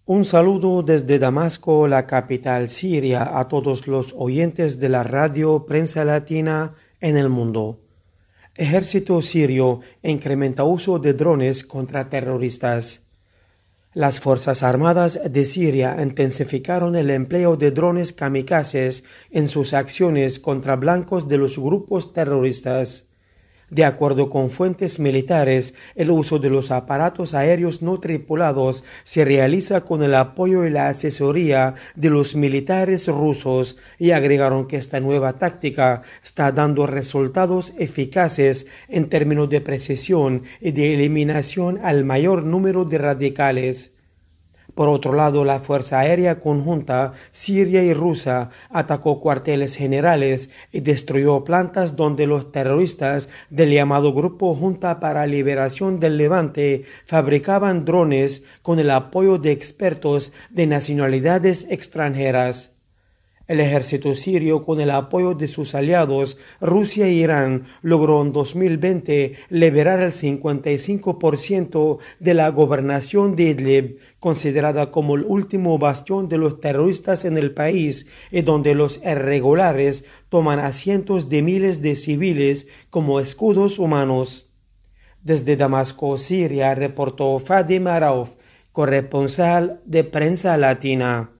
Un saludo desde Damasco, la capital siria, a todos los oyentes de la radio Prensa Latina en el mundo. Ejército sirio incrementa uso de drones contra terroristas. Las Fuerzas Armadas de Siria intensificaron el empleo de drones kamikazes en sus acciones contra blancos de los grupos terroristas. De acuerdo con fuentes militares, el uso de los aparatos aéreos no tripulados se realiza con el apoyo y la asesoría de los militares rusos y agregaron que esta nueva táctica está dando resultados eficaces en términos de precisión y de eliminación al mayor número de radicales. Por otro lado, la Fuerza Aérea Conjunta siria y rusa atacó cuarteles generales y destruyó plantas donde los terroristas del llamado Grupo Junta para Liberación del Levante fabricaban drones con el apoyo de expertos de nacionalidades extranjeras. El ejército sirio, con el apoyo de sus aliados Rusia e Irán, logró en 2020 liberar el 55% de la gobernación de Idlib, considerada como el último bastión de los terroristas en el país y donde los irregulares toman a cientos de miles de civiles como escudos humanos. Desde Damasco, Siria, reportó Fadim Arauf, corresponsal de Prensa Latina.